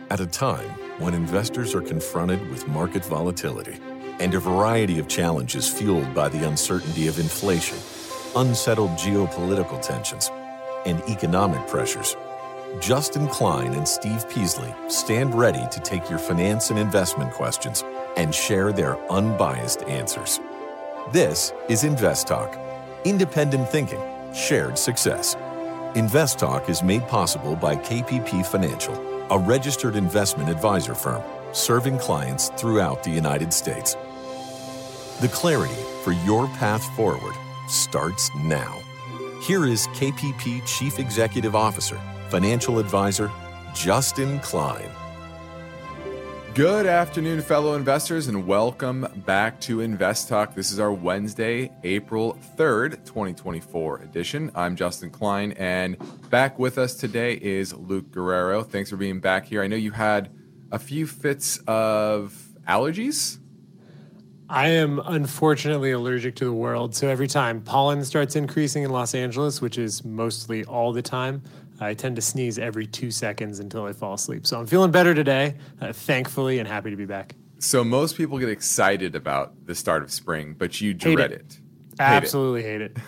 At a time when investors are confronted with market volatility and a variety of challenges fueled by the uncertainty of inflation, unsettled geopolitical tensions, and economic pressures, Justin Klein and Steve Peasley stand ready to take your finance and investment questions and share their unbiased answers. This is Invest Talk, independent thinking, shared success. Invest Talk is made possible by KPP Financial, a registered investment advisor firm serving clients throughout the United States. The clarity for your path forward starts now. Here is KPP Chief Executive Officer, Financial Advisor, Justin Klein. Good afternoon, fellow investors, and welcome back to Invest Talk. This is our Wednesday, April 3rd, 2024 edition. I'm Justin Klein, and back with us today is Luke Guerrero. Thanks for being back here. I know you had a few fits of allergies. I am unfortunately allergic to the world, so every time pollen starts increasing in Los Angeles, which is mostly all the time, I tend to sneeze every 2 seconds until I fall asleep. So I'm feeling better today, thankfully, and happy to be back. So most people get excited about the start of spring, but you dread it. Absolutely hate it.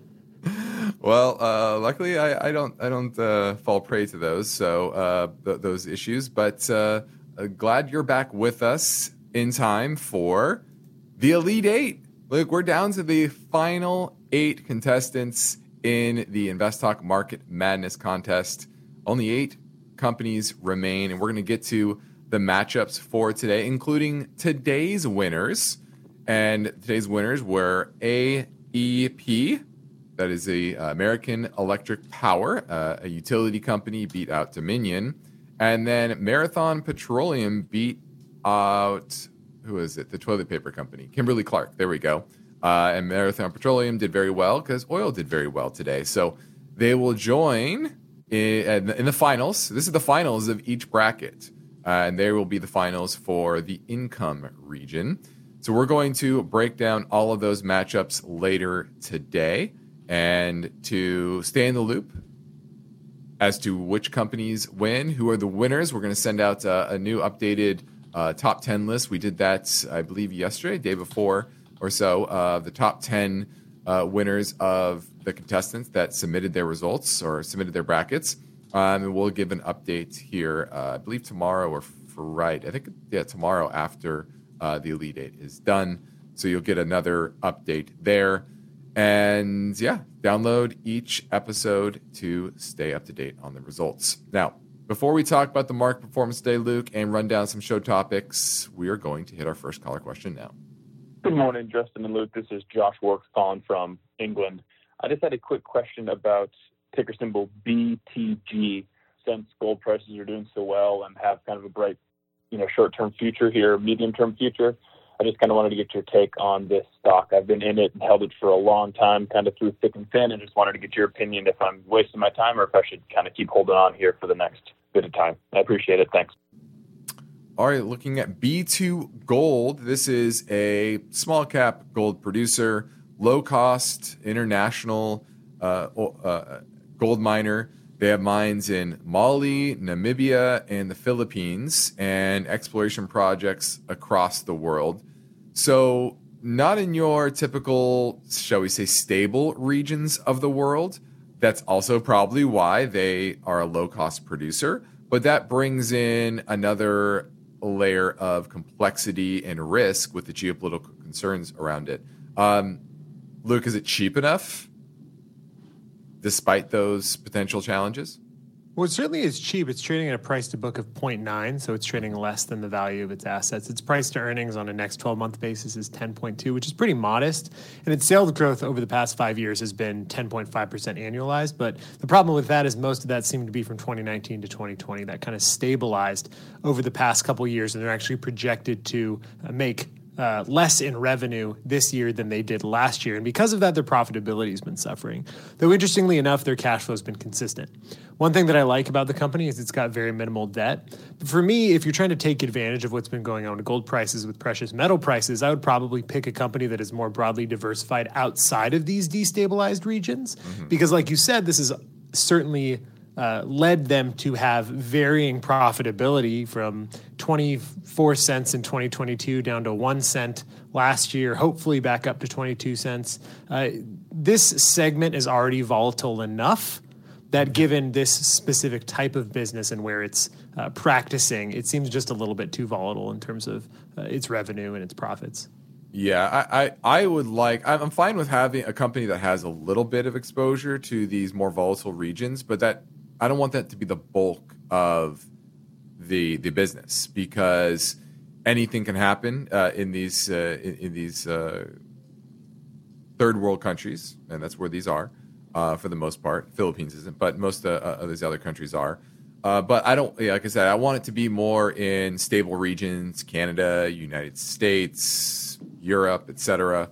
Well, luckily I don't fall prey to those those issues. But glad you're back with us in time for the Elite Eight. Look, we're down to the final 8 contestants in the Invest Talk Market Madness contest. Only 8 companies remain, and we're going to get to the matchups for today, including today's winners. And today's winners were AEP, that is the American Electric Power, a utility company, beat out Dominion. And then Marathon Petroleum beat out, who is it? The toilet paper company, Kimberly-Clark. There we go. And Marathon Petroleum did very well because oil did very well today. So they will join in the finals. This is the finals of each bracket. And there will be the finals for the income region. So we're going to break down all of those matchups later today. And to stay in the loop as to which companies win, who are the winners, we're going to send out a new updated top 10 list. We did that, I believe, yesterday, day before or so, the top 10 winners of the contestants that submitted their results or submitted their brackets. And we'll give an update here, I believe tomorrow or Friday. I think, tomorrow after the Elite Eight is done. So you'll get another update there. And download each episode to stay up to date on the results. Now, before we talk about the market performance today, Luke, and run down some show topics, we are going to hit our first caller question now. Good morning, Justin and Luke. This is Josh Works calling from England. I just had a quick question about ticker symbol BTG. Since gold prices are doing so well and have kind of a bright, short-term future here, medium-term future, I just kind of wanted to get your take on this stock. I've been in it and held it for a long time, kind of through thick and thin, and just wanted to get your opinion if I'm wasting my time or if I should kind of keep holding on here for the next bit of time. I appreciate it. Thanks. All right, looking at B2 Gold, this is a small cap gold producer, low cost international gold miner. They have mines in Mali, Namibia, and the Philippines, and exploration projects across the world. So not in your typical, shall we say, stable regions of the world. That's also probably why they are a low cost producer, but that brings in another layer of complexity and risk with the geopolitical concerns around it. Luke, is it cheap enough despite those potential challenges? Well, it certainly is cheap. It's trading at a price to book of 0.9, so it's trading less than the value of its assets. Its price to earnings on a next 12-month basis is 10.2, which is pretty modest. And its sales growth over the past 5 years has been 10.5% annualized. But the problem with that is most of that seemed to be from 2019 to 2020. That kind of stabilized over the past couple of years, and they're actually projected to make less in revenue this year than they did last year. And because of that, their profitability has been suffering. Though interestingly enough, their cash flow has been consistent. One thing that I like about the company is it's got very minimal debt. But for me, if you're trying to take advantage of what's been going on with gold prices, with precious metal prices, I would probably pick a company that is more broadly diversified outside of these destabilized regions. Mm-hmm. Because like you said, this is certainly led them to have varying profitability from 24 cents in 2022 down to 1 cent last year, hopefully back up to 22 cents. This segment is already volatile enough that given this specific type of business and where it's practicing, it seems just a little bit too volatile in terms of its revenue and its profits. Yeah, I'm fine with having a company that has a little bit of exposure to these more volatile regions, but that I don't want that to be the bulk of the business, because anything can happen in these third world countries, and that's where these are for the most part. Philippines isn't, but most of these other countries are. But I don't, like I said, I want it to be more in stable regions: Canada, United States, Europe, etc.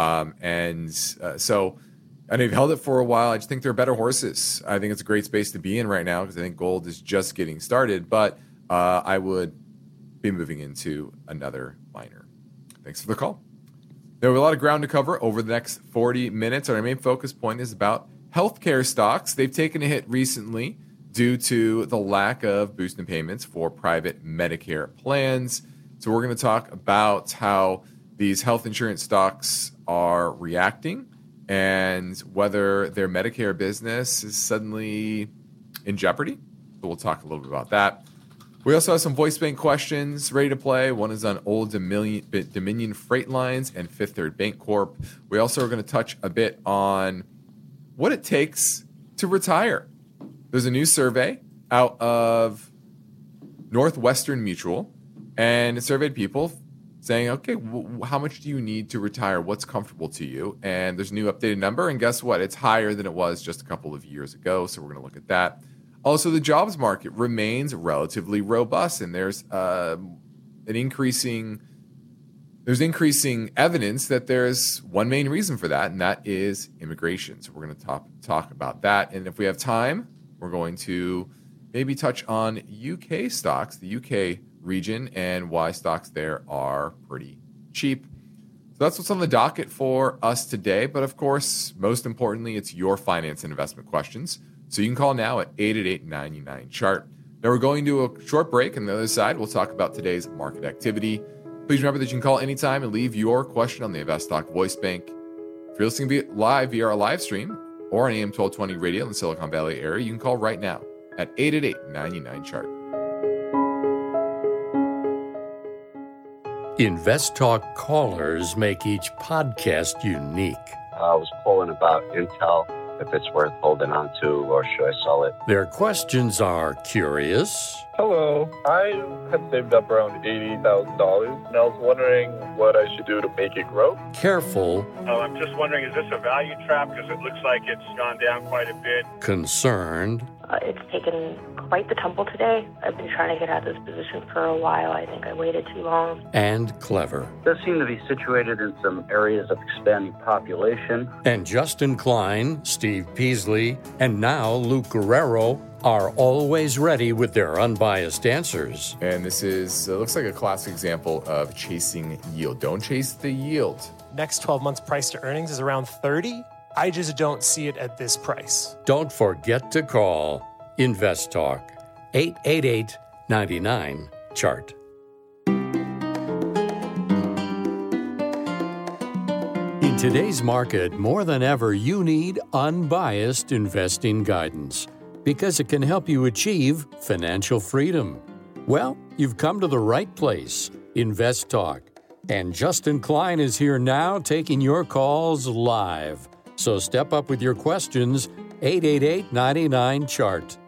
So I know you've held it for a while. I just think they're better horses. I think it's a great space to be in right now because I think gold is just getting started. But I would be moving into another miner. Thanks for the call. There will be a lot of ground to cover over the next 40 minutes. Our main focus point is about healthcare stocks. They've taken a hit recently due to the lack of boost in payments for private Medicare plans. So we're going to talk about how these health insurance stocks are reacting and whether their Medicare business is suddenly in jeopardy. So we'll talk a little bit about that. We also have some voice bank questions ready to play. One is on Old Dominion Freight Lines and Fifth Third Bank Corp. We also are going to touch a bit on what it takes to retire. There's a new survey out of Northwestern Mutual, and it surveyed people saying, okay, how much do you need to retire? What's comfortable to you? And there's a new updated number, and guess what? It's higher than it was just a couple of years ago, so we're going to look at that. Also, the jobs market remains relatively robust, and there's increasing evidence that there's one main reason for that, and that is immigration. So we're going to talk about that. And if we have time, we're going to maybe touch on UK stocks, the UK region, and why stocks there are pretty cheap. So that's what's on the docket for us today. But of course, most importantly, it's your finance and investment questions. So you can call now at 888-99-CHART. Now we're going to a short break. On the other side, we'll talk about today's market activity. Please remember that you can call anytime and leave your question on the InvestTalk voice bank. If you're listening live via our live stream or on AM 1220 radio in the Silicon Valley area, you can call right now at 888-99-CHART. InvestTalk callers make each podcast unique. I was calling about Intel, if it's worth holding on to, or should I sell it? Their questions are curious. Hello. I had saved up around $80,000, and I was wondering what I should do to make it grow. Careful. I'm just wondering, is this a value trap? Because it looks like it's gone down quite a bit. Concerned. It's taken quite the tumble today. I've been trying to get out of this position for a while. I think I waited too long. And clever. It does seem to be situated in some areas of expanding population. And Justin Klein, Steve Peasley, and now Luke Guerrero are always ready with their unbiased answers. And this is looks like a classic example of chasing yield. Don't chase the yield. Next 12 months price to earnings is around 30. I just don't see it at this price. Don't forget to call InvestTalk 888-99-CHART. In today's market, more than ever, you need unbiased investing guidance because it can help you achieve financial freedom. Well, you've come to the right place, InvestTalk. And Justin Klein is here now taking your calls live. So step up with your questions, 888-99-CHART.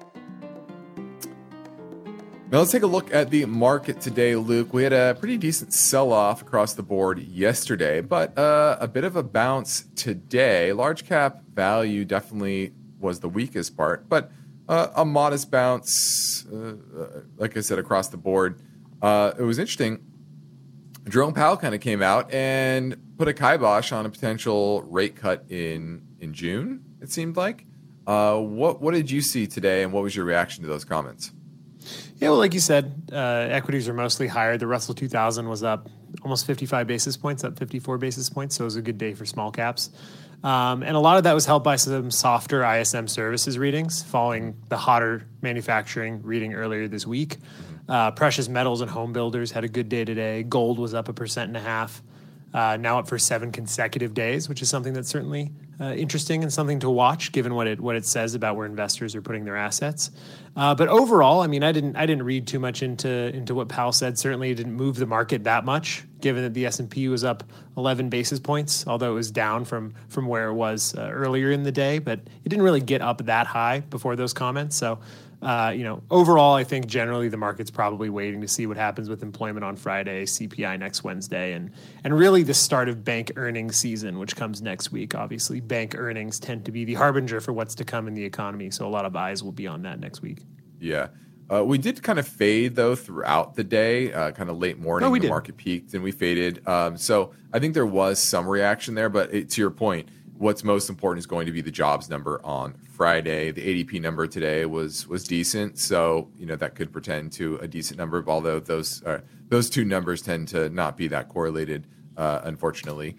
Now let's take a look at the market today, Luke. We had a pretty decent sell-off across the board yesterday, but a bit of a bounce today. Large cap value definitely was the weakest part, but a modest bounce, like I said, across the board. It was interesting. Jerome Powell kind of came out and put a kibosh on a potential rate cut in June, it seemed like. What did you see today, and what was your reaction to those comments? Yeah, well, like you said, equities are mostly higher. The Russell 2000 was up almost 55 basis points, up 54 basis points, so it was a good day for small caps. And a lot of that was helped by some softer ISM services readings following the hotter manufacturing reading earlier this week. Precious metals and home builders had a good day today. Gold was up 1.5%, now up for 7 consecutive days, which is something that's certainly interesting and something to watch, given what it says about where investors are putting their assets. But overall, I mean, I didn't read too much into what Powell said. Certainly, it didn't move the market that much, given that the S&P was up 11 basis points, although it was down from where it was earlier in the day. But it didn't really get up that high before those comments. So, overall, I think generally the market's probably waiting to see what happens with employment on Friday, CPI next Wednesday, and really the start of bank earnings season, which comes next week. Obviously, bank earnings tend to be the harbinger for what's to come in the economy, so a lot of eyes will be on that next week. Yeah. We did kind of fade, though, throughout the day, kind of late morning. The market peaked and we faded. So I think there was some reaction there. But to your point, what's most important is going to be the jobs number on Friday. The ADP number today was decent. So, that could portend to a decent number, although those two numbers tend to not be that correlated, unfortunately.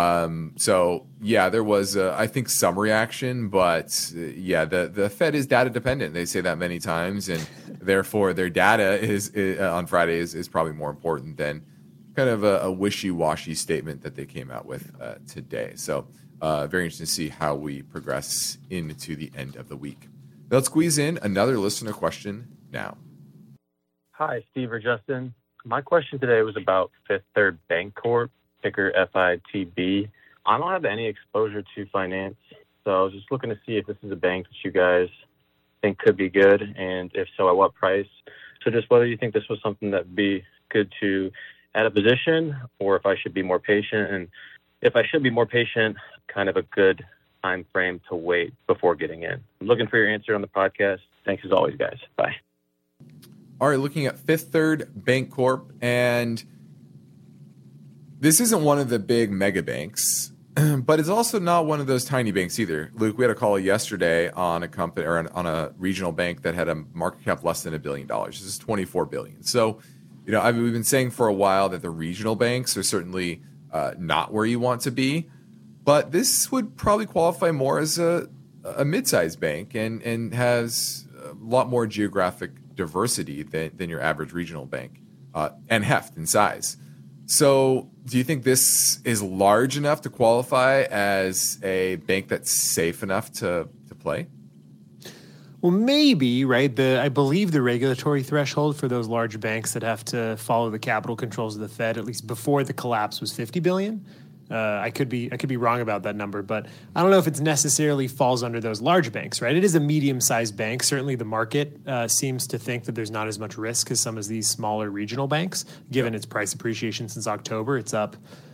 So yeah, there was, I think, some reaction, but the Fed is data dependent. They say that many times, and therefore their data is on Friday is probably more important than kind of a wishy-washy statement that they came out with today. So very interesting to see how we progress into the end of the week. Let's squeeze in another listener question now. Hi, Steve or Justin. My question today was about Fifth Third Bancorp, ticker FITB. I don't have any exposure to finance, so I was just looking to see if this is a bank that you guys think could be good, and if so, at what price. So just whether you think this was something that would be good to add a position, or if I should be more patient, and if I should be more patient, kind of a good time frame to wait before getting in. I'm looking for your answer on the podcast. Thanks as always, guys. Bye. All right, looking at Fifth Third Bancorp, and this isn't one of the big mega banks, but it's also not one of those tiny banks either. Luke, we had a call yesterday on a company or on a regional bank that had a market cap less than $1 billion. This is $24 billion. So, we've been saying for a while that the regional banks are certainly not where you want to be, but this would probably qualify more as a mid-sized bank and has a lot more geographic diversity than your average regional bank and heft in size. So do you think this is large enough to qualify as a bank that's safe enough to play? Well, maybe, right? I believe the regulatory threshold for those large banks that have to follow the capital controls of the Fed, at least before the collapse, was $50 billion. I could be wrong about that number, but I don't know if it necessarily falls under those large banks, right? It is a medium-sized bank. Certainly the market seems to think that there's not as much risk as some of these smaller regional banks, given its price appreciation since October. It's up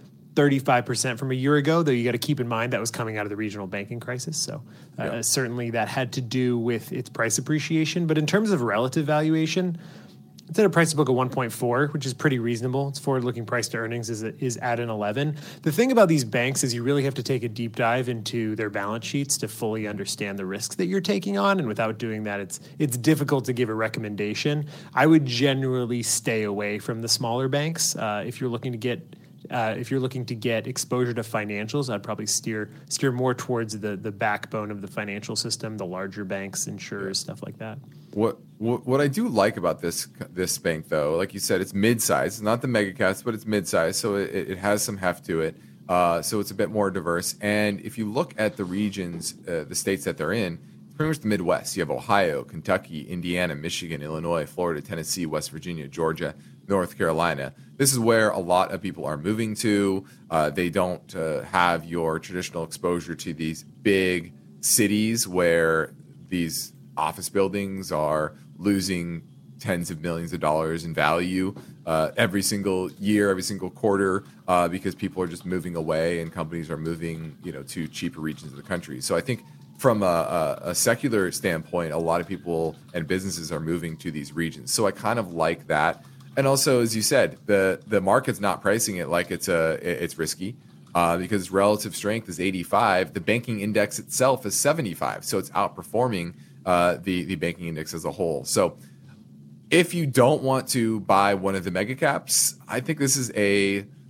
35% from a year ago, though you got to keep in mind that was coming out of the regional banking crisis. So certainly that had to do with its price appreciation. But in terms of relative valuation, it's at a price to book of 1.4, which is pretty reasonable. Its forward-looking price to earnings is at an 11. The thing about these banks is you really have to take a deep dive into their balance sheets to fully understand the risks that you're taking on. And without doing that, it's difficult to give a recommendation. I would generally stay away from the smaller banks. If you're looking to get exposure to financials, I'd probably steer more towards the backbone of the financial system, the larger banks, insurers, stuff like that. What I do like about this bank, though, like you said, it's mid-size. It's not the mega caps, but it's mid-size, so it has some heft to it. So it's a bit more diverse. And if you look at the regions, the states that they're in, it's pretty much the Midwest. You have Ohio, Kentucky, Indiana, Michigan, Illinois, Florida, Tennessee, West Virginia, Georgia, North Carolina. This is where a lot of people are moving to. They don't have your traditional exposure to these big cities where these office buildings are losing tens of millions of dollars in value every single year, every single quarter, because people are just moving away and companies are moving, to cheaper regions of the country. So I think from a secular standpoint, a lot of people and businesses are moving to these regions. So I kind of like that. And also, as you said, the market's not pricing it like it's risky because relative strength is 85. The banking index itself is 75, so it's outperforming the banking index as a whole. So if you don't want to buy one of the mega caps, I think this is a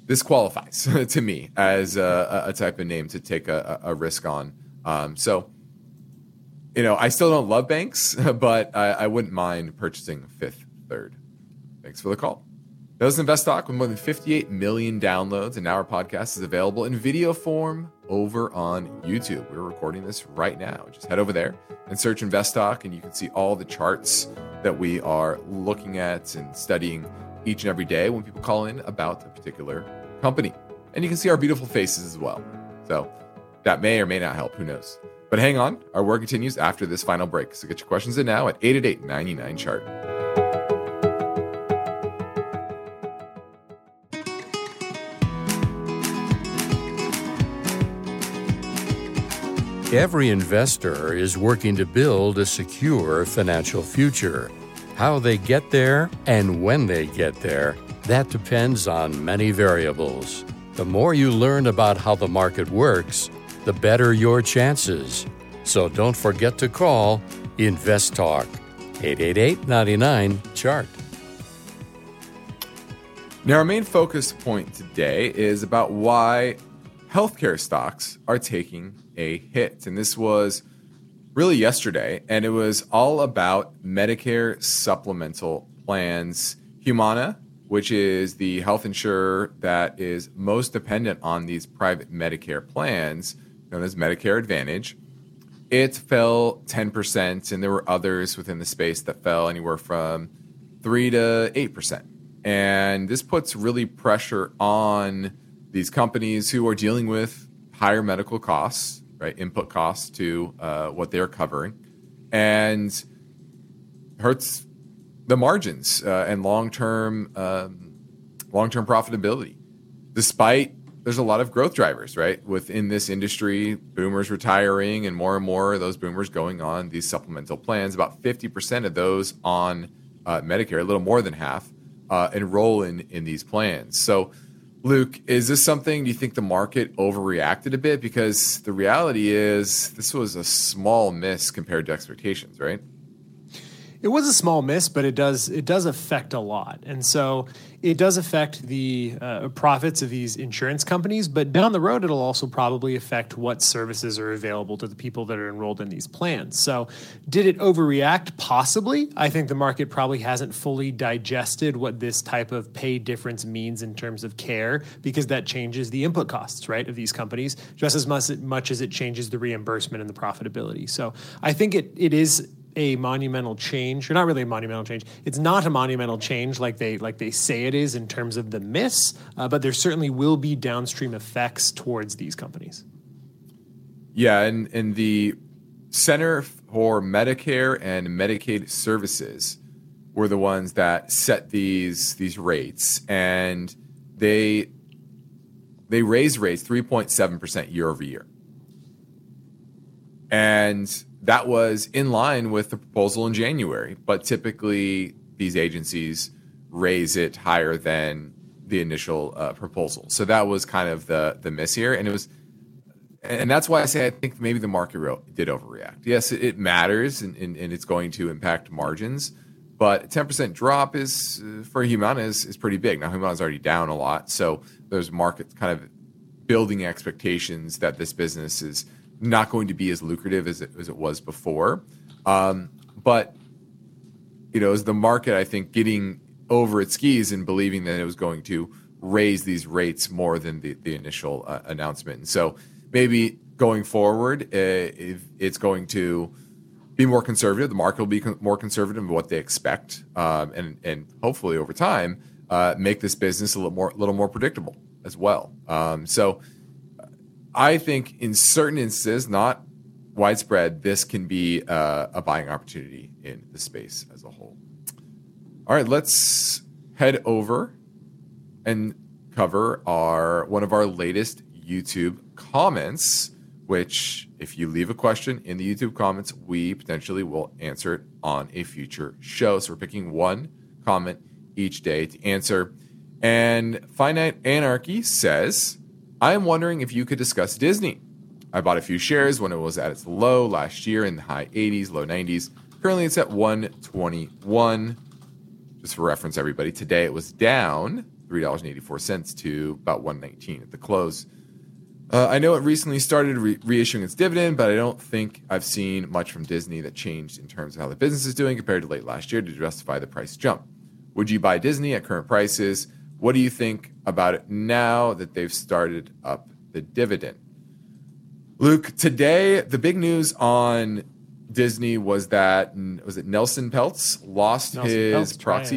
this qualifies to me as a type of name to take a risk on. So, I still don't love banks, but I wouldn't mind purchasing Fifth Third. Thanks for the call. That was InvestTalk with more than 58 million downloads, and now our podcast is available in video form over on YouTube. We're recording this right now. Just head over there and search InvestTalk, and you can see all the charts that we are looking at and studying each and every day when people call in about a particular company. And you can see our beautiful faces as well. So that may or may not help. Who knows? But hang on. Our work continues after this final break. So get your questions in now at 888-99-CHART. Every investor is working to build a secure financial future. How they get there and when they get there, that depends on many variables. The more you learn about how the market works, the better your chances. So don't forget to call InvestTalk, 888-99-CHART. Now, our main focus point today is about why healthcare stocks are taking a hit. And this was really yesterday, and it was all about Medicare supplemental plans. Humana, which is the health insurer that is most dependent on these private Medicare plans, known as Medicare Advantage, it fell 10%, and there were others within the space that fell anywhere from 3 to 8%. And this puts really pressure on these companies who are dealing with higher medical costs, right, input costs to what they're covering, and hurts the margins and long-term profitability. Despite there's a lot of growth drivers, right, within this industry, boomers retiring and more of those boomers going on these supplemental plans. About 50% of those on Medicare, a little more than half, enroll in these plans. So, Luke, is this something, do you think the market overreacted a bit? Because the reality is this was a small miss compared to expectations, right? It was a small miss, but it does affect a lot. And so it does affect the profits of these insurance companies, but down the road, it'll also probably affect what services are available to the people that are enrolled in these plans. So did it overreact? Possibly. I think the market probably hasn't fully digested what this type of pay difference means in terms of care, because that changes the input costs, right, of these companies just as much as it changes the reimbursement and the profitability. So I think it is a monumental change, or not really a monumental change. It's not a monumental change like they say it is in terms of the miss, but there certainly will be downstream effects towards these companies. Yeah, and the Center for Medicare and Medicaid Services were the ones that set these rates, and they raised rates 3.7% year over year. And that was in line with the proposal in January. But typically, these agencies raise it higher than the initial proposal. So that was kind of the miss here. And that's why I say I think maybe the market did overreact. Yes, it matters, and it's going to impact margins. But a 10% drop for Humana is pretty big. Now, Humana's already down a lot. So there's market kind of building expectations that this business is not going to be as lucrative as it was before. But, as the market, I think, getting over its skis and believing that it was going to raise these rates more than the initial announcement. And so maybe going forward, if it's going to be more conservative, the market will be more conservative in what they expect, and hopefully over time make this business a little more predictable as well. So I think in certain instances, not widespread, this can be a buying opportunity in the space as a whole. All right, let's head over and cover one of our latest YouTube comments, which if you leave a question in the YouTube comments, we potentially will answer it on a future show. So we're picking one comment each day to answer. And Finite Anarchy says, I am wondering if you could discuss Disney. I bought a few shares when it was at its low last year in the high 80s, low 90s. Currently, it's at 121. Just for reference, everybody, today it was down $3.84 to about $1.19 at the close. I know it recently started reissuing its dividend, but I don't think I've seen much from Disney that changed in terms of how the business is doing compared to late last year to justify the price jump. Would you buy Disney at current prices? What do you think about it now that they've started up the dividend? Luke, today the big news on Disney was that Nelson Peltz lost his proxy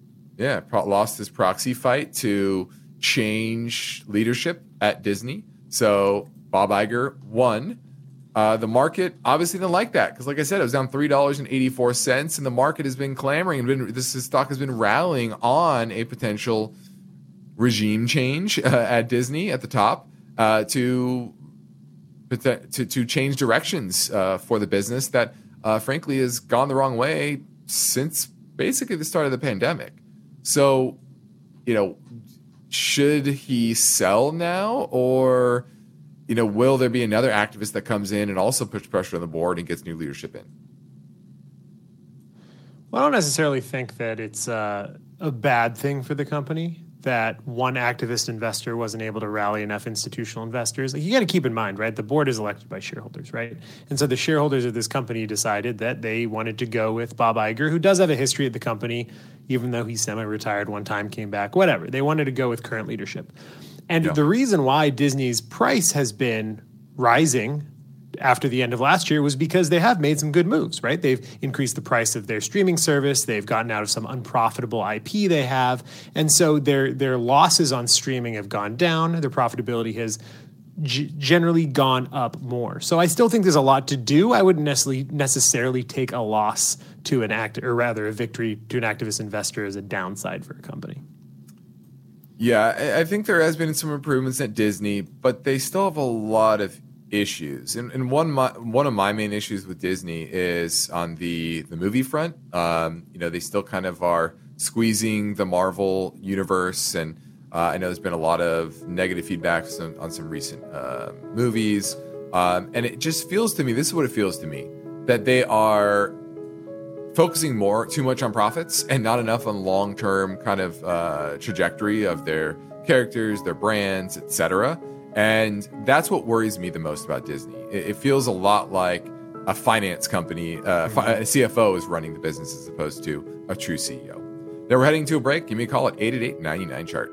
fight to change leadership at Disney. So Bob Iger won. The market obviously didn't like that because, like I said, it was down $3.84, and the market has been clamoring. This stock has been rallying on a potential regime change at Disney at the top to change directions for the business that, frankly, has gone the wrong way since basically the start of the pandemic. So, should he sell now, or, will there be another activist that comes in and also puts pressure on the board and gets new leadership in? Well, I don't necessarily think that it's a bad thing for the company that one activist investor wasn't able to rally enough institutional investors. Like, you got to keep in mind, right? The board is elected by shareholders, right? And so the shareholders of this company decided that they wanted to go with Bob Iger, who does have a history at the company, even though he's semi-retired one time, came back, whatever. They wanted to go with current leadership. And the reason why Disney's price has been rising after the end of last year was because they have made some good moves, right? They've increased the price of their streaming service. They've gotten out of some unprofitable IP they have. And so their losses on streaming have gone down. Their profitability has generally gone up more. So I still think there's a lot to do. I wouldn't necessarily take a loss to a victory to an activist investor as a downside for a company. Yeah, I think there has been some improvements at Disney, but they still have a lot of issues. And one of my main issues with Disney is on the movie front. They still kind of are squeezing the Marvel universe, and I know there's been a lot of negative feedback on some recent movies. And it just feels to me, this is what it feels to me, that they are focusing too much on profits and not enough on long-term kind of trajectory of their characters, their brands, etc. And that's what worries me the most about Disney. It feels a lot like a finance company, a CFO is running the business as opposed to a true CEO. Now we're heading to a break. Give me a call at 888-99-CHART.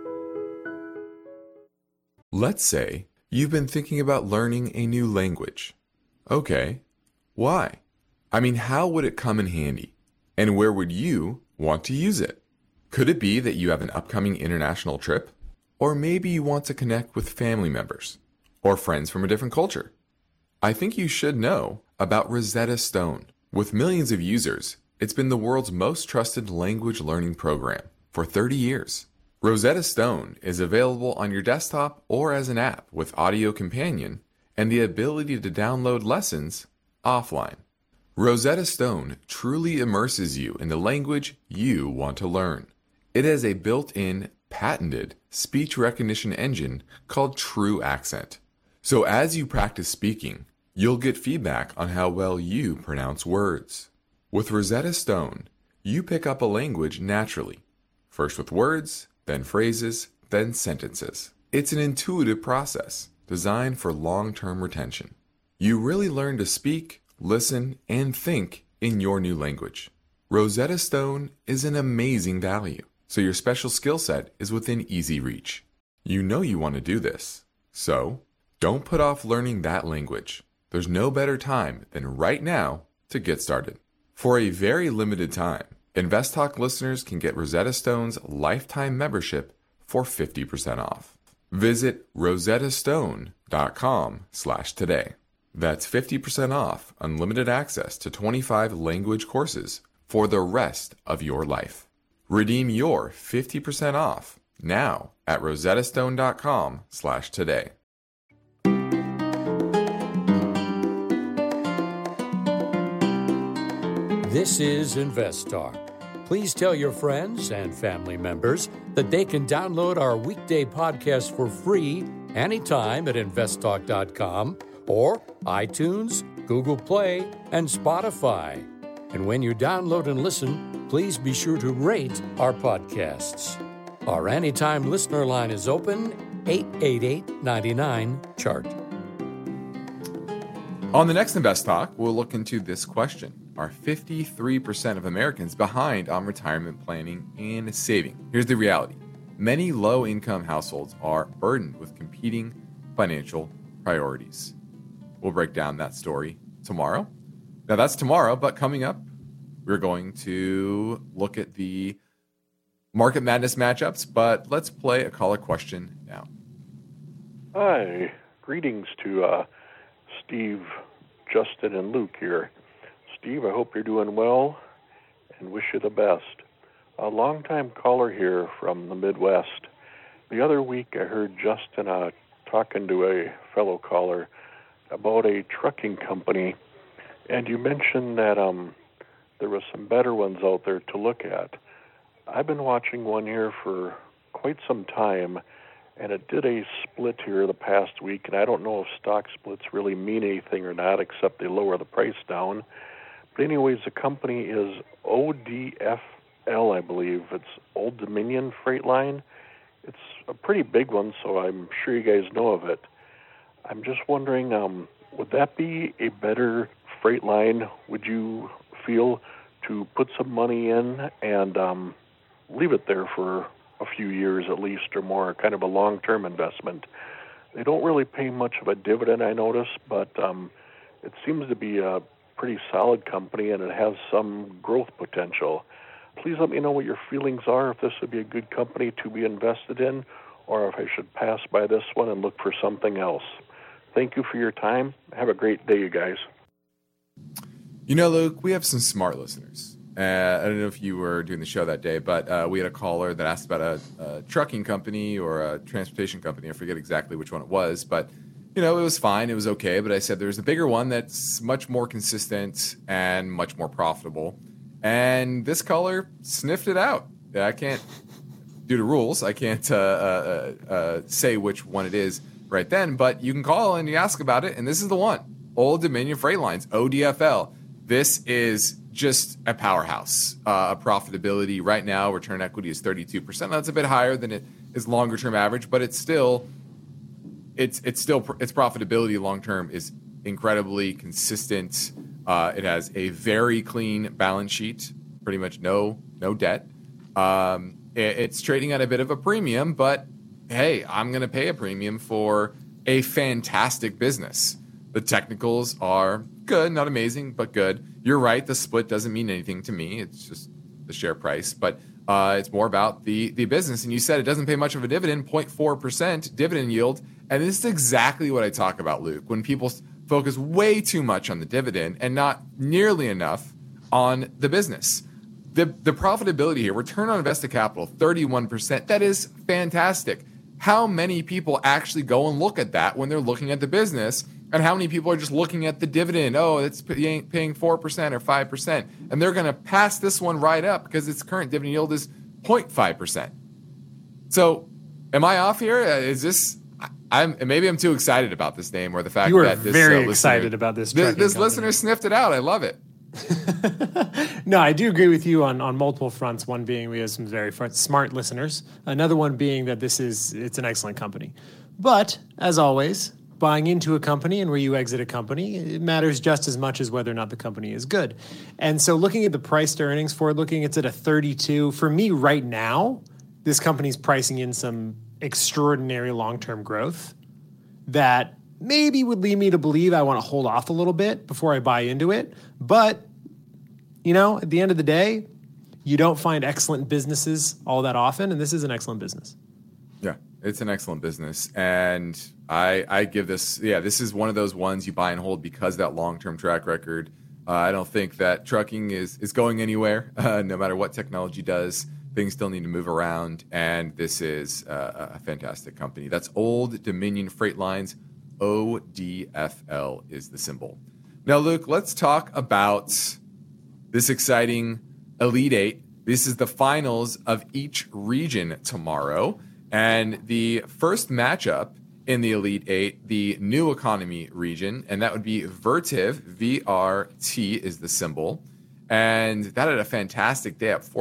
Let's say you've been thinking about learning a new language. Okay, why? I mean, how would it come in handy? And where would you want to use it? Could it be that you have an upcoming international trip? Or maybe you want to connect with family members or friends from a different culture. I think you should know about Rosetta Stone. With millions of users, it's been the world's most trusted language learning program for 30 years. Rosetta Stone is available on your desktop or as an app with Audio Companion and the ability to download lessons offline. Rosetta Stone truly immerses you in the language you want to learn. It has a built-in, patented speech recognition engine called True Accent. So as you practice speaking, you'll get feedback on how well you pronounce words. With Rosetta Stone, you pick up a language naturally, first with words, then phrases, then sentences. It's an intuitive process designed for long-term retention. You really learn to speak, listen, and think in your new language. Rosetta Stone is an amazing value, so your special skill set is within easy reach. You know you want to do this, so don't put off learning that language. There's no better time than right now to get started. For a very limited time, InvestTalk listeners can get Rosetta Stone's lifetime membership for 50% off. Visit rosettastone.com/today. That's 50% off unlimited access to 25 language courses for the rest of your life. Redeem your 50% off now at rosettastone.com/today. This is Invest Talk. Please tell your friends and family members that they can download our weekday podcast for free anytime at investtalk.com or iTunes, Google Play, and Spotify. And when you download and listen, please be sure to rate our podcasts. Our anytime listener line is open, 888-99-CHART. On the next Invest Talk, we'll look into this question. Are 53% of Americans behind on retirement planning and saving? Here's the reality. Many low-income households are burdened with competing financial priorities. We'll break down that story tomorrow. Now, that's tomorrow, but coming up, we're going to look at the Market Madness matchups, but let's play a caller question now. Hi. Greetings to Steve, Justin, and Luke here. Steve, I hope you're doing well and wish you the best. A longtime caller here from the Midwest. The other week I heard Justin talking to a fellow caller about a trucking company, and you mentioned that there were some better ones out there to look at. I've been watching one here for quite some time, and it did a split here the past week, and I don't know if stock splits really mean anything or not, except they lower the price down. But anyways, the company is ODFL, I believe. It's Old Dominion Freight Line. It's a pretty big one, so I'm sure you guys know of it. I'm just wondering, would that be a better freight line, would you feel, to put some money in and leave it there for a few years at least or more, kind of a long-term investment? They don't really pay much of a dividend, I notice, but it seems to be a pretty solid company and it has some growth potential. Please let me know what your feelings are, if this would be a good company to be invested in, or if I should pass by this one and look for something else. Thank you for your time. Have a great day, you guys. You know, Luke, we have some smart listeners. I don't know if you were doing the show that day, but we had a caller that asked about a trucking company or a transportation company. I forget exactly which one it was, but you know, it was fine. It was okay. But I said there's a bigger one that's much more consistent and much more profitable. And this caller sniffed it out. I can't, due to rules, I can't say which one it is right then. But you can call and you ask about it. And this is the one. Old Dominion Freight Lines, ODFL. This is just a powerhouse. Profitability right now, return equity is 32%. That's a bit higher than it is longer term average, but it's still its profitability long term is incredibly consistent. It has a very clean balance sheet, pretty much no debt. It's trading at a bit of a premium, but hey, I'm going to pay a premium for a fantastic business. The technicals are good, not amazing, but good. You're right, the split doesn't mean anything to me. It's just the share price, but it's more about the business. And you said it doesn't pay much of a dividend, 0.4% dividend yield. And this is exactly what I talk about, Luke, when people focus way too much on the dividend and not nearly enough on the business. The profitability here, return on invested capital, 31%. That is fantastic. How many people actually go and look at that when they're looking at the business? And how many people are just looking at the dividend? Oh, it's paying 4% or 5%. And they're going to pass this one right up because its current dividend yield is 0.5%. So am I off here? Is this... maybe I'm too excited about this name or the fact that this very excited about this. This listener sniffed it out. I love it. No, I do agree with you on multiple fronts. One being we have some very smart listeners. Another one being that it's an excellent company. But as always, buying into a company and where you exit a company, it matters just as much as whether or not the company is good. And so looking at the price to earnings for it, it's at a 32. For me right now, this company's pricing in some extraordinary long-term growth that maybe would lead me to believe I want to hold off a little bit before I buy into it. But, you know, at the end of the day, you don't find excellent businesses all that often, and this is an excellent business. Yeah, it's an excellent business. And I give this, this is one of those ones you buy and hold because of that long-term track record. I don't think that trucking is going anywhere, no matter what technology does. Things still need to move around, and this is a fantastic company. That's Old Dominion Freight Lines. ODFL is the symbol. Now, Luke, let's talk about this exciting Elite Eight. This is the finals of each region tomorrow, and the first matchup in the Elite Eight, the New Economy region, and that would be Vertiv. VRT is the symbol. And that had a fantastic day, up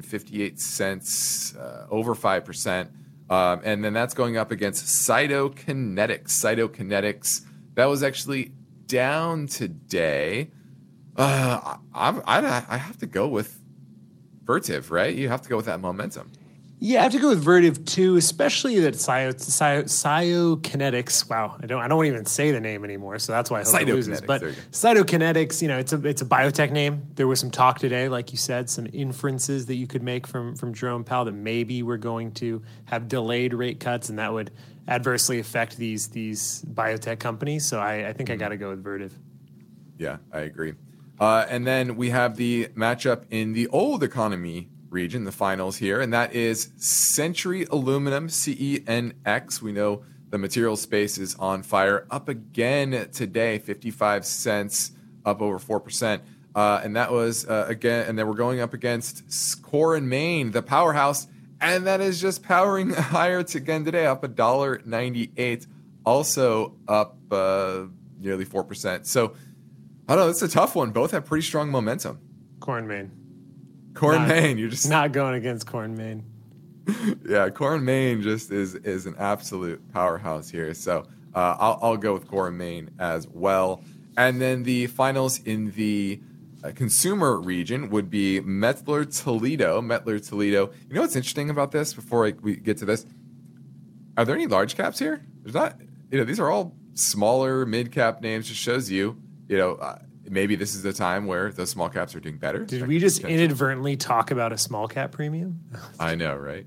$4.58, over 5%. And then that's going up against Cytokinetics. Cytokinetics, that was actually down today. I have to go with Vertiv, right? You have to go with that momentum. Yeah, I have to go with Vertiv too, especially that Cytokinetics. Wow, I don't even say the name anymore, so that's why I hope it loses. But Cytokinetics, it's a biotech name. There was some talk today, like you said, some inferences that you could make from Jerome Powell that maybe we're going to have delayed rate cuts, and that would adversely affect these biotech companies. So I think I got to go with Vertiv. Yeah, I agree. And then we have the matchup in the old economy region, the finals here, and that is Century Aluminum, CENX. We know the material space is on fire, up again today, 55 cents, up over 4%. And that was again, and then we're going up against Core & Main, the powerhouse, and that is just powering higher again today, up $1.98, also up nearly 4%. So I don't know, it's a tough one. Both have pretty strong momentum. Core & Main. Core & Main, you're just not going against Core & Main. Yeah, Core & Main just is an absolute powerhouse here. So I'll go with Core & Main as well. And then the finals in the consumer region would be Mettler Toledo. Mettler Toledo. You know what's interesting about this? Before we get to this, are there any large caps here? There's not. These are all smaller mid cap names. Just shows you. Maybe this is the time where the small caps are doing better. Did we just inadvertently talk about a small cap premium? I know, right?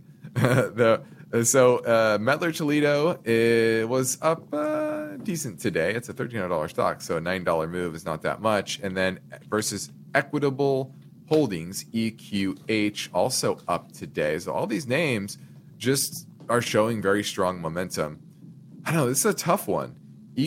So Mettler Toledo was up decent today. It's a $1,300 stock, so a $9 move is not that much. And then versus Equitable Holdings, EQH, also up today. So all these names just are showing very strong momentum. I don't know, this is a tough one.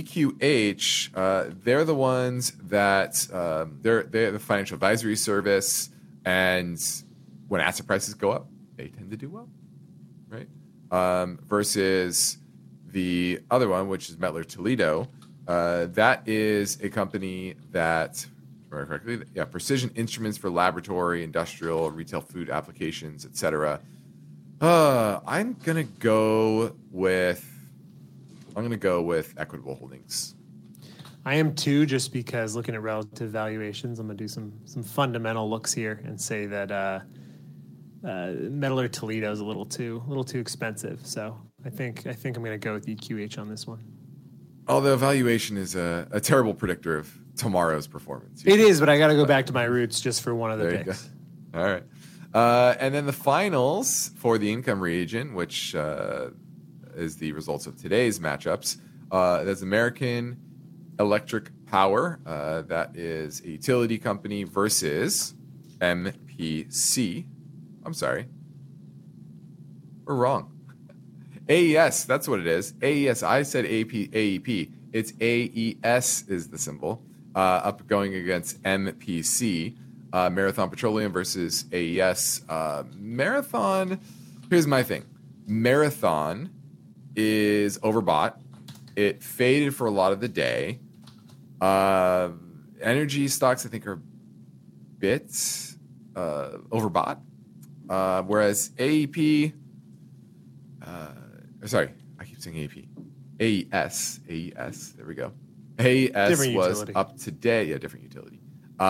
EQH, they're the ones that they're the financial advisory service, and when asset prices go up, they tend to do well, right? Versus the other one, which is Mettler Toledo, that is a company that, if I remember correctly, precision instruments for laboratory, industrial, retail food applications, etc. I'm gonna go with Equitable Holdings. I am too, just because looking at relative valuations, I'm going to do some fundamental looks here and say that Mettler Toledo is a little too expensive. So I think I'm going to go with EQH on this one. Although valuation is a terrible predictor of tomorrow's performance. It is, but I got to go back to my roots just for one of the picks. All right. And then the finals for the income region, which is the results of today's matchups. That's American Electric Power. That is a utility company versus MPC. I'm sorry. We're wrong. AES, that's what it is. AES, I said AEP. It's AES is the symbol. Up going against MPC. Marathon Petroleum versus AES. Marathon, here's my thing. Marathon is overbought. It faded for a lot of the day. Energy stocks, I think, are a bit overbought. Whereas AEP, sorry, I keep saying AEP. AES, there we go. AES was up today. Yeah, different utility.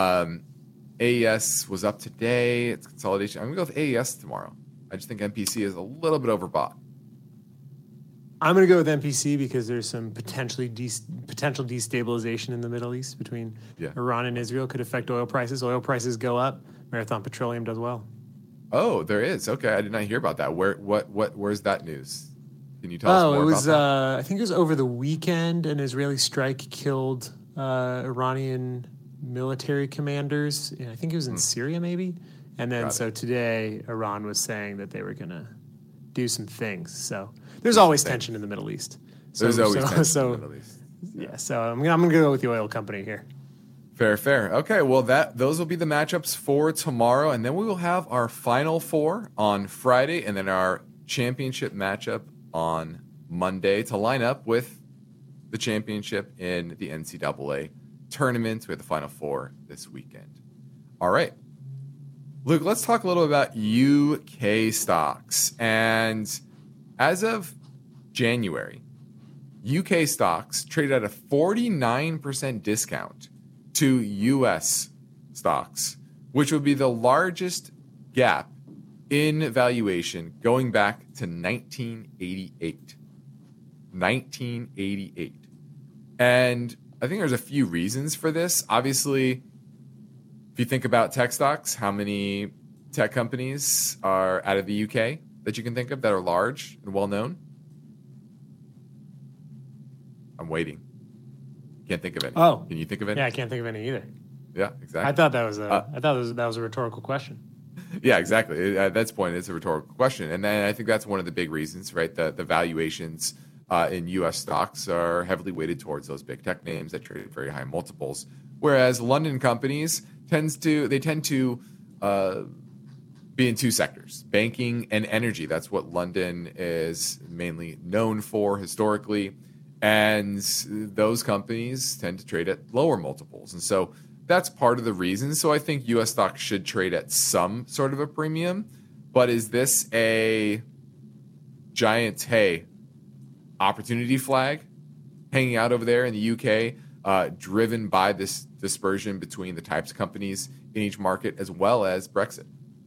AES was up today. It's consolidation. I'm going to go with AES tomorrow. I just think MPC is a little bit overbought. I'm going to go with MPC because there's some potential destabilization in the Middle East between Iran and Israel. Could affect oil prices. Oil prices go up. Marathon Petroleum does well. Oh, there is. Okay, I did not hear about that. Where's that news? Can you tell us more about that? I think it was over the weekend. An Israeli strike killed Iranian military commanders. I think it was in Syria, maybe. And then today, Iran was saying that they were going to do some things. So there's always tension in the Middle East. There's always tension in the Middle East. Yeah, so I'm going to go with the oil company here. Fair. Okay, well, those will be the matchups for tomorrow, and then we will have our Final Four on Friday, and then our championship matchup on Monday to line up with the championship in the NCAA tournament. We have the Final Four this weekend. All right. Luke, let's talk a little about UK stocks. And as of January, UK stocks traded at a 49% discount to US stocks, which would be the largest gap in valuation going back to 1988. 1988. And I think there's a few reasons for this. Obviously, if you think about tech stocks, how many tech companies are out of the UK that you can think of that are large and well known? I'm waiting. Can't think of any. Oh, can you think of any? Yeah, I can't think of any either. Yeah, exactly. I thought that was a rhetorical question. Yeah, exactly. At that point, it's a rhetorical question, and then I think that's one of the big reasons, right? The valuations in U.S. stocks are heavily weighted towards those big tech names that trade at very high multiples, whereas London companies tend to be in two sectors: banking and energy. That's what London is mainly known for historically, and those companies tend to trade at lower multiples, and so that's part of the reason. So I think U.S. stocks should trade at some sort of a premium, but is this a giant, opportunity flag hanging out over there in the UK, driven by this dispersion between the types of companies in each market as well as Brexit?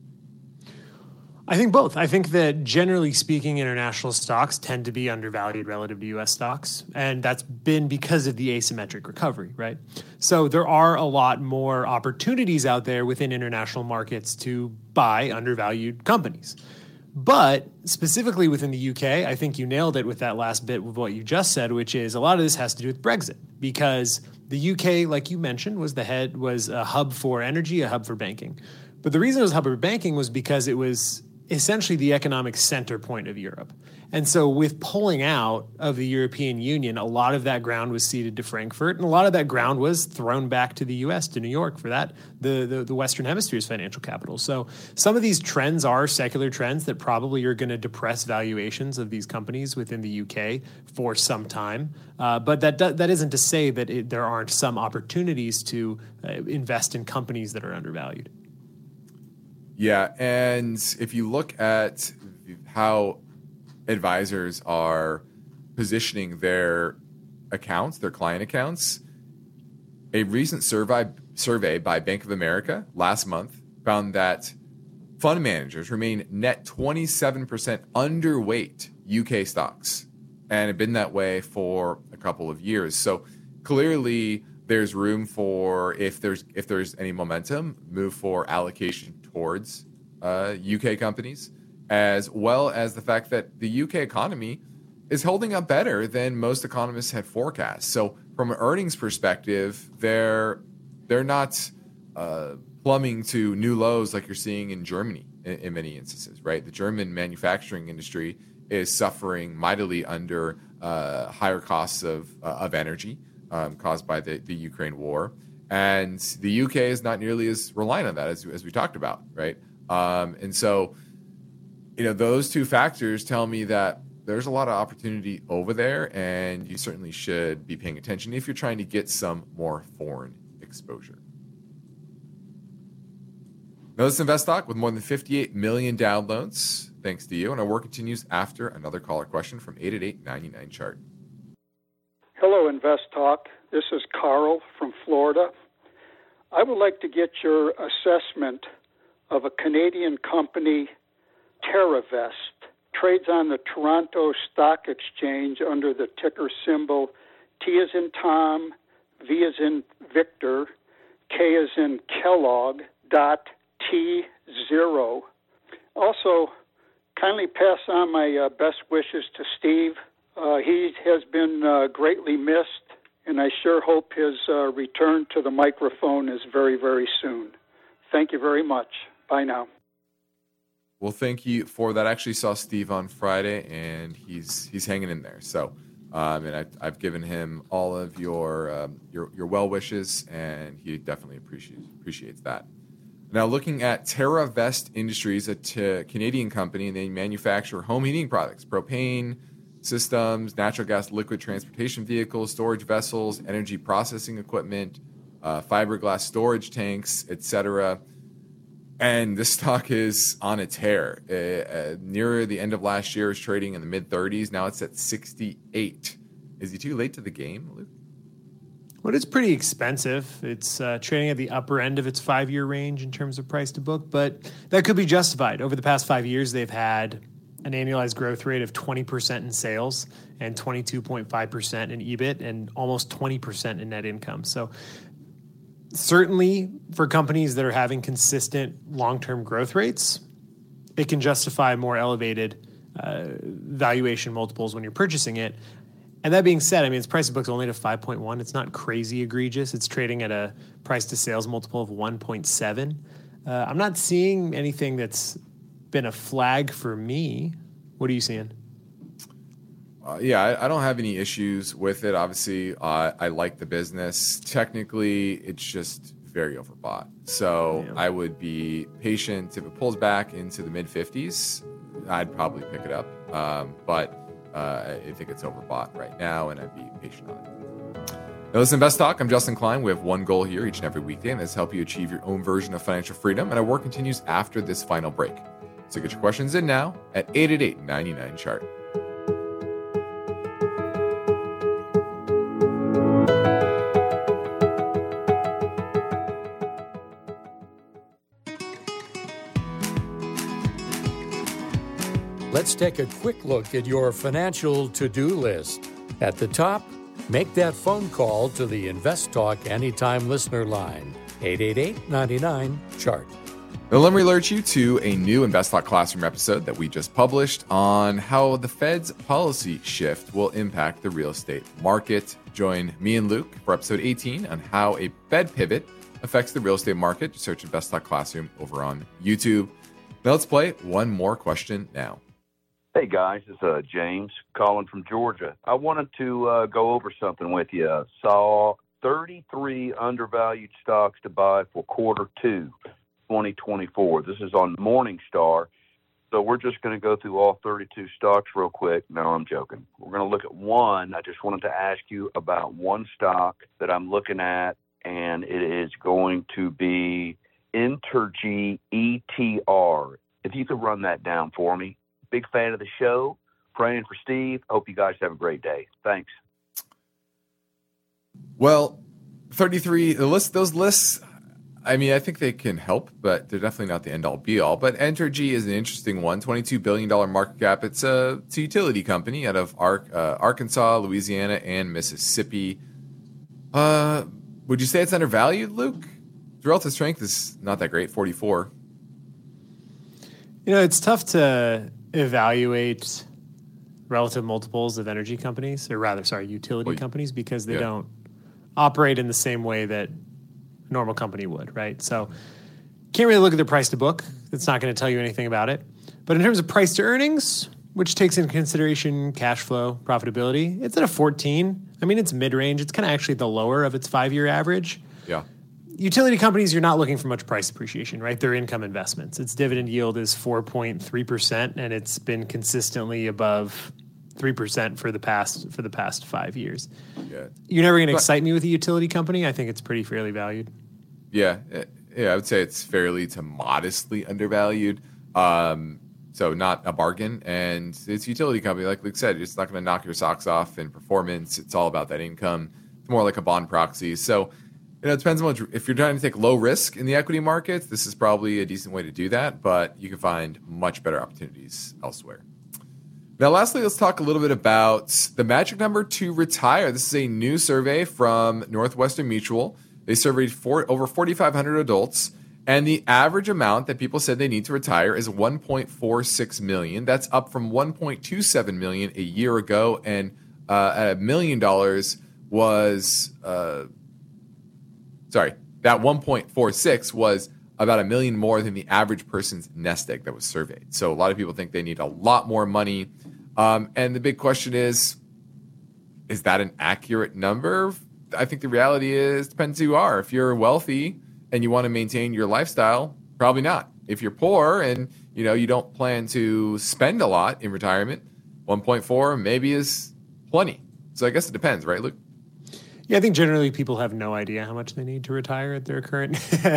I think both. I think that generally speaking, international stocks tend to be undervalued relative to U.S. stocks, and that's been because of the asymmetric recovery, right? So there are a lot more opportunities out there within international markets to buy undervalued companies. But specifically within the UK, I think you nailed it with that last bit of what you just said, which is a lot of this has to do with Brexit, because the UK, like you mentioned, was a hub for energy, a hub for banking. But the reason it was a hub for banking was because it was essentially the economic center point of Europe. And so with pulling out of the European Union, a lot of that ground was ceded to Frankfurt, and a lot of that ground was thrown back to the US, to New York, for that, the Western Hemisphere's financial capital. So some of these trends are secular trends that probably are going to depress valuations of these companies within the UK for some time. But that isn't to say that there aren't some opportunities to invest in companies that are undervalued. Yeah, and if you look at how advisors are positioning their accounts, their client accounts, a recent survey by Bank of America last month found that fund managers remain net 27% underweight UK stocks and have been that way for a couple of years. So clearly there's room for, if there's any momentum, move for allocation towards UK companies, as well as the fact that the UK economy is holding up better than most economists had forecast. So from an earnings perspective, they're not plumbing to new lows like you're seeing in Germany in many instances, right? The German manufacturing industry is suffering mightily under higher costs of energy caused by the Ukraine war. And the UK is not nearly as reliant on that as we talked about, right? And so, those two factors tell me that there's a lot of opportunity over there, and you certainly should be paying attention if you're trying to get some more foreign exposure. Now, this is InvestTalk with more than 58 million downloads. Thanks to you. And our work continues after another caller question from 888-99-CHART. Hello, InvestTalk. This is Carl from Florida. I would like to get your assessment of a Canadian company, TerraVest. Trades on the Toronto Stock Exchange under the ticker symbol T as in Tom, V as in Victor, K as in Kellogg, .T0. Also, kindly pass on my best wishes to Steve. He has been greatly missed, and I sure hope his return to the microphone is very, very soon. Thank you very much. Bye now. Well, thank you for that. I actually saw Steve on Friday, and he's hanging in there. So, and I've given him all of your well wishes, and he definitely appreciates that. Now, looking at TerraVest Industries, a Canadian company, and they manufacture home heating products, propane systems, natural gas liquid transportation vehicles, storage vessels, energy processing equipment, fiberglass storage tanks, etc. And this stock is on a tear. Near the end of last year, it was trading in the mid-30s. Now it's at 68. Is he too late to the game, Luke? Well, it's pretty expensive. It's trading at the upper end of its 5-year range in terms of price to book, but that could be justified. Over the past 5 years, they've had an annualized growth rate of 20% in sales and 22.5% in EBIT and almost 20% in net income. So certainly for companies that are having consistent long-term growth rates, it can justify more elevated valuation multiples when you're purchasing it. And that being said, I mean, its price to book is only at 5.1. It's not crazy egregious. It's trading at a price to sales multiple of 1.7. I'm not seeing anything that's been a flag for me. What are you seeing? I don't have any issues with it. Obviously, I like the business. Technically, it's just very overbought. So I would be patient. If it pulls back into the mid-50s, I'd probably pick it up. But I think it's overbought right now, and I'd be patient on it. Now, listen, Invest Talk. I'm Justin Klein. We have one goal here each and every weekday, and that's to help you achieve your own version of financial freedom. And our work continues after this final break. So get your questions in now at 888-99-CHART. Let's take a quick look at your financial to-do list. At the top, make that phone call to the Invest Talk Anytime listener line, 888-99-CHART. Now, let me alert you to a new Invest Talk Classroom episode that we just published on how the Fed's policy shift will impact the real estate market. Join me and Luke for episode 18 on how a Fed pivot affects the real estate market. Just search Invest Talk Classroom over on YouTube. Now let's play one more question now. Hey guys, it's James calling from Georgia. I wanted to go over something with you. Saw 33 undervalued stocks to buy for quarter 2, 2024. This is on Morningstar. So we're just going to go through all 32 stocks real quick. No, I'm joking. We're going to look at one. I just wanted to ask you about one stock that I'm looking at, and it is going to be Entergy ETR. If you could run that down for me. Big fan of the show. Praying for Steve. Hope you guys have a great day. Thanks. Well, 33, those lists, I mean, I think they can help, but they're definitely not the end-all, be-all. But Entergy is an interesting one. $22 billion market cap. It's a utility company out of Arkansas, Louisiana, and Mississippi. Would you say it's undervalued, Luke? The relative strength is not that great, 44. You know, it's tough to evaluate relative multiples of energy companies, or rather, utility companies, because they don't operate in the same way that a normal company would, right? So can't really look at their price to book. It's not going to tell you anything about it. But in terms of price to earnings, which takes into consideration cash flow, profitability, it's at a 14. I mean, it's mid-range. It's kind of actually the lower of its 5-year average. Yeah. Utility companies, you're not looking for much price appreciation, right? They're income investments. Its dividend yield is 4.3%, and it's been consistently above 3% for the past 5 years. Yeah. You're never going to excite me with a utility company. I think it's pretty fairly valued. Yeah, I would say it's fairly to modestly undervalued. So not a bargain. And it's a utility company, like Luke said, it's not going to knock your socks off in performance. It's all about that income. It's more like a bond proxy. So it depends on if you're trying to take low risk in the equity markets, this is probably a decent way to do that, but you can find much better opportunities elsewhere. Now, lastly, let's talk a little bit about the magic number to retire. This is a new survey from Northwestern Mutual. They surveyed over 4,500 adults, and the average amount that people said they need to retire is $1.46 million. That's up from $1.27 million a year ago, and at $1 million was... that 1.46 was about $1 million more than the average person's nest egg that was surveyed. So a lot of people think they need a lot more money. And the big question is that an accurate number? I think the reality is, depends who you are. If you're wealthy and you want to maintain your lifestyle, probably not. If you're poor and you don't plan to spend a lot in retirement, 1.4 maybe is plenty. So I guess it depends, right, Luke? Yeah, I think generally people have no idea how much they need to retire at their current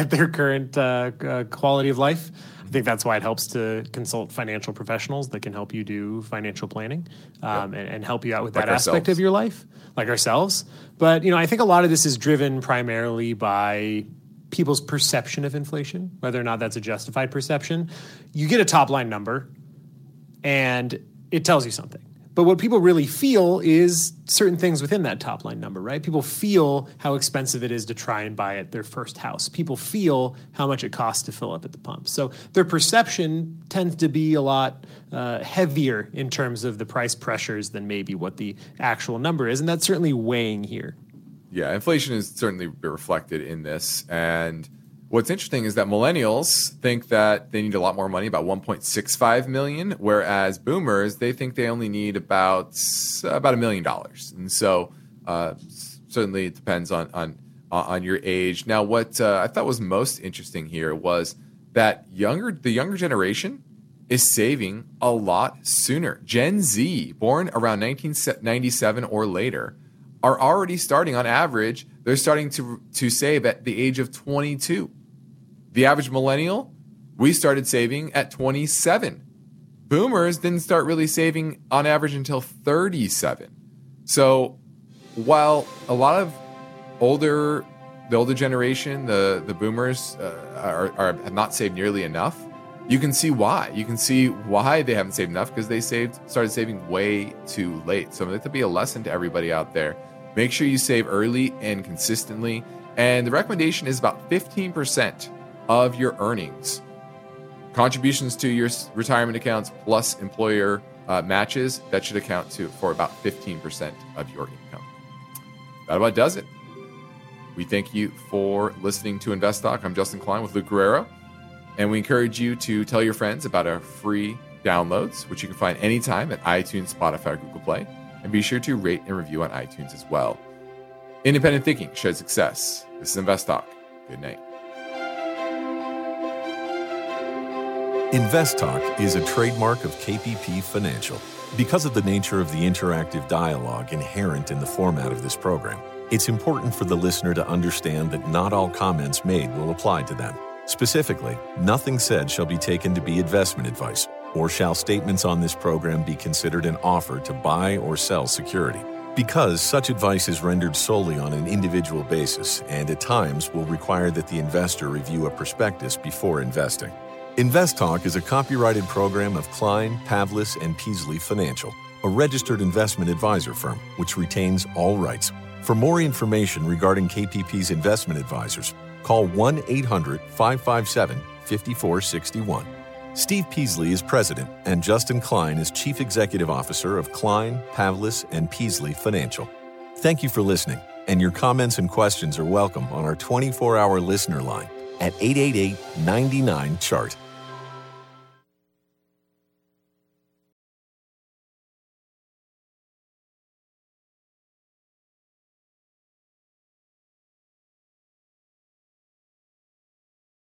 quality of life. I think that's why it helps to consult financial professionals that can help you do financial planning and help you out with that aspect of your life, like ourselves. But, I think a lot of this is driven primarily by people's perception of inflation, whether or not that's a justified perception. You get a top line number and it tells you something. But what people really feel is certain things within that top line number, right? People feel how expensive it is to try and buy their first house. People feel how much it costs to fill up at the pump. So their perception tends to be a lot heavier in terms of the price pressures than maybe what the actual number is. And that's certainly weighing here. Yeah, inflation is certainly reflected in this. And what's interesting is that millennials think that they need a lot more money, about $1.65 million, whereas boomers, they think they only need about $1 million. And so certainly it depends on your age. Now, what I thought was most interesting here was that the younger generation is saving a lot sooner. Gen Z, born around 1997 or later, are already starting, on average, they're starting to save at the age of 22. The average millennial, we started saving at 27. Boomers didn't start really saving on average until 37. So while a lot of the older generation, the boomers have not saved nearly enough, you can see why. You can see why they haven't saved enough, because they started saving way too late. So that to be a lesson to everybody out there. Make sure you save early and consistently. And the recommendation is about 15% of your earnings. Contributions to your retirement accounts plus employer matches, that should account for about 15% of your income. That about does it. We thank you for listening to Invest Talk. I'm Justin Klein with Luke Guerrero, and we encourage you to tell your friends about our free downloads, which you can find anytime at iTunes, Spotify, or Google Play, and be sure to rate and review on iTunes as well. Independent thinking, shared success. This is Invest Talk. Good night. Invest Talk is a trademark of KPP Financial. Because of the nature of the interactive dialogue inherent in the format of this program, it's important for the listener to understand that not all comments made will apply to them. Specifically, nothing said shall be taken to be investment advice, or shall statements on this program be considered an offer to buy or sell security. Because such advice is rendered solely on an individual basis and at times will require that the investor review a prospectus before investing. Invest Talk is a copyrighted program of Klein, Pavlis, and Peasley Financial, a registered investment advisor firm which retains all rights. For more information regarding KPP's investment advisors, call 1-800-557-5461. Steve Peasley is president, and Justin Klein is chief executive officer of Klein, Pavlis, and Peasley Financial. Thank you for listening, and your comments and questions are welcome on our 24-hour listener line at 888-99-CHART.